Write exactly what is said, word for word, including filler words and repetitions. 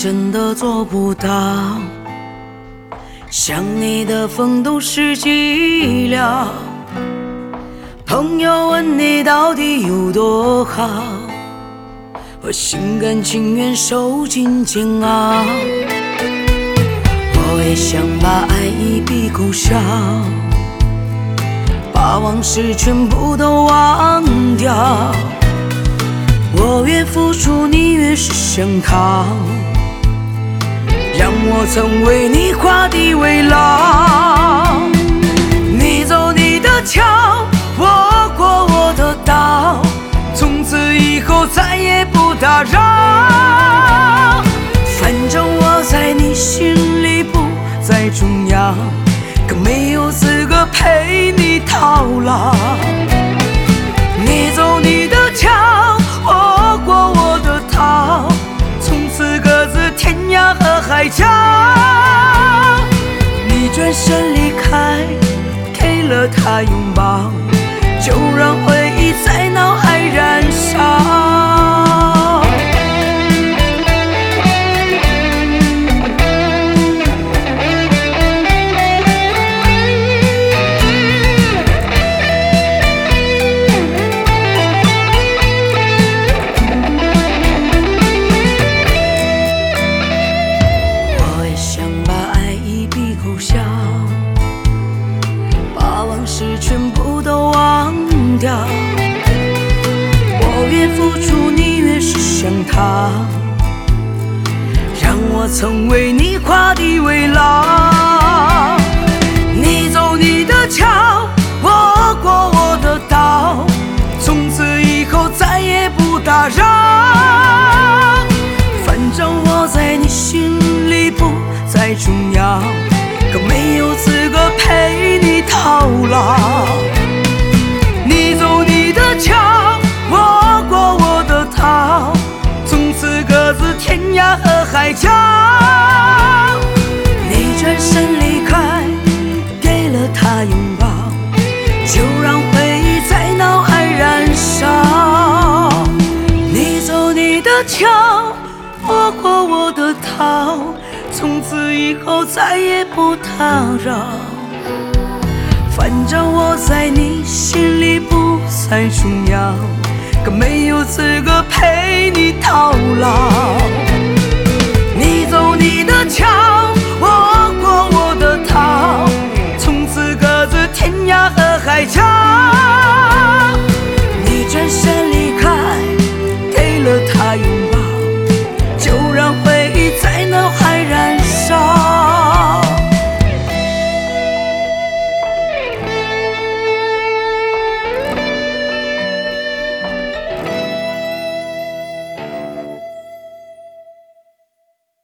真的做不到。想你的风都是寂寥，朋友问你到底有多好，我心甘情愿受尽煎熬。我也想把爱一笔勾销，把往事全部都忘掉。我越付出你越是想逃，让我曾为你画地为牢。你走你的桥，我过我的道，从此以后再也不打扰。反正我在你心里不再重要，更没有资格陪你套牢。你走你的桥，我过我的道，从此各自天涯和海角。你转身离开，给了他拥抱，就让回忆在脑海燃烧。把往事全部都忘掉，我越付出你越是想逃，让我曾为你画地为牢。你走你的桥，我过我的道，从此以后再也不打扰。反正我在你心里不再重要，更没有资格陪你套牢。你走你的桥，我过我的道，从此各自天涯和海角。你转身离开，给了他拥抱，就让回忆在脑海燃烧。你走你的桥，我过我的道，从此以后再也不打扰。反正我在你心里不再重要，更没有资格陪你套牢。